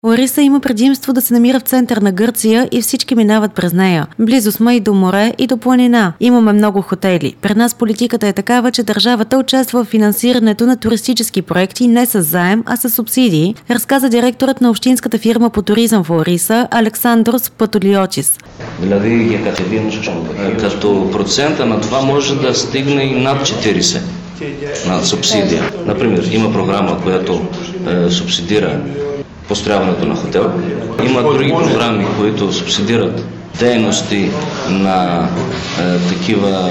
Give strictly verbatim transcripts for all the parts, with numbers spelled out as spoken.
Лариса има предимство да се намира в център на Гърция и всички минават през нея. Близо сме и до море, и до планина. Имаме много хотели. При нас политиката е такава, че държавата участва в финансирането на туристически проекти не с заем, а с субсидии, разказа директорът на общинската фирма по туризъм в Лариса Александрос Патолиотис. Като процента на това може да стигне и над четирийсет на субсидия. Например, има програма, която е, субсидира построяването на хотел. Има други програми, които субсидират дейности на е, такива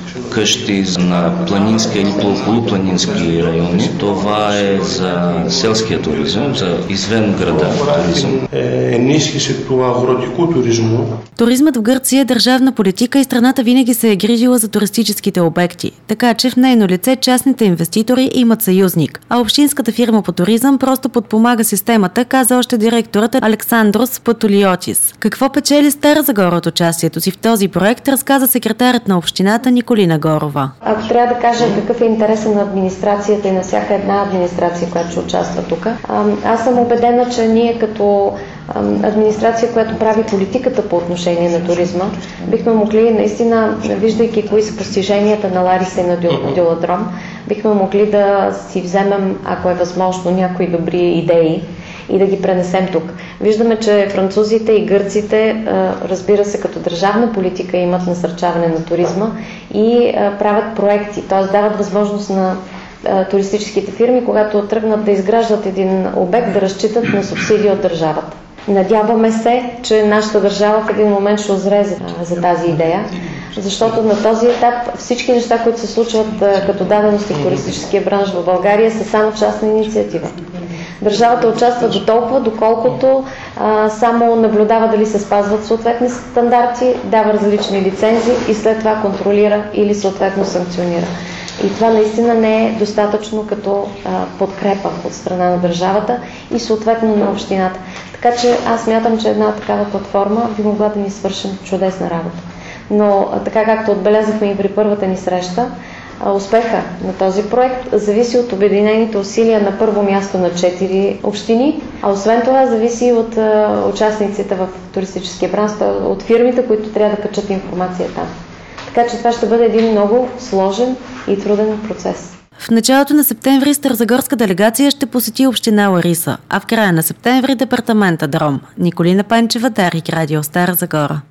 къщи на планински или полупланински райони. Това е за селския туризъм, за извън града туризъм. Енисхише това агротико туризмо. Туризмът в Гърция е държавна политика и страната винаги се е грижила за туристическите обекти, така че в нейно лице частните инвеститори имат съюзник, а общинската фирма по туризъм просто подпомага системата, каза още директорът Александрос Патолиотис. Какво печели Стара Загора от участието си в този проект, разказа секретарят на общината Николина Горова. Ако трябва да кажа какъв е интересът на администрацията и на всяка една администрация, която ще участва тук, аз съм убедена, че ние като администрация, която прави политиката по отношение на туризма, бихме могли наистина, виждайки кои са постиженията на Лариса и на Дюладром, бихме могли да си вземем, ако е възможно, някои добри идеи и да ги пренесем тук. Виждаме, че французите и гърците, разбира се, като държавна политика имат насърчаване на туризма и правят проекти, т.е. дават възможност на туристическите фирми, когато тръгнат да изграждат един обект, да разчитат на субсидии от държавата. Надяваме се, че нашата държава в един момент ще озре за, за тази идея, защото на този етап всички неща, които се случват като дадености в туристическия бранш в България, са само частна инициатива. Държавата участва до толкова, доколкото а, само наблюдава дали се спазват съответни стандарти, дава различни лицензии и след това контролира или съответно санкционира. И това наистина не е достатъчно като а, подкрепа от страна на държавата и съответно на общината. Така че аз смятам, че една такава платформа би могла да ни свършим чудесна работа. Но а, така както отбелязахме и при първата ни среща, успеха на този проект зависи от обединените усилия на първо място на четири общини, а освен това зависи от а, участниците в туристическия бранш, от фирмите, които трябва да качат информация там. Така че това ще бъде един много сложен и труден процес. В началото на септември старозагорска делегация ще посети община Лариса, а в края на септември департамента Дром. Николина Панчева, Дарик Радио, Стара Загора.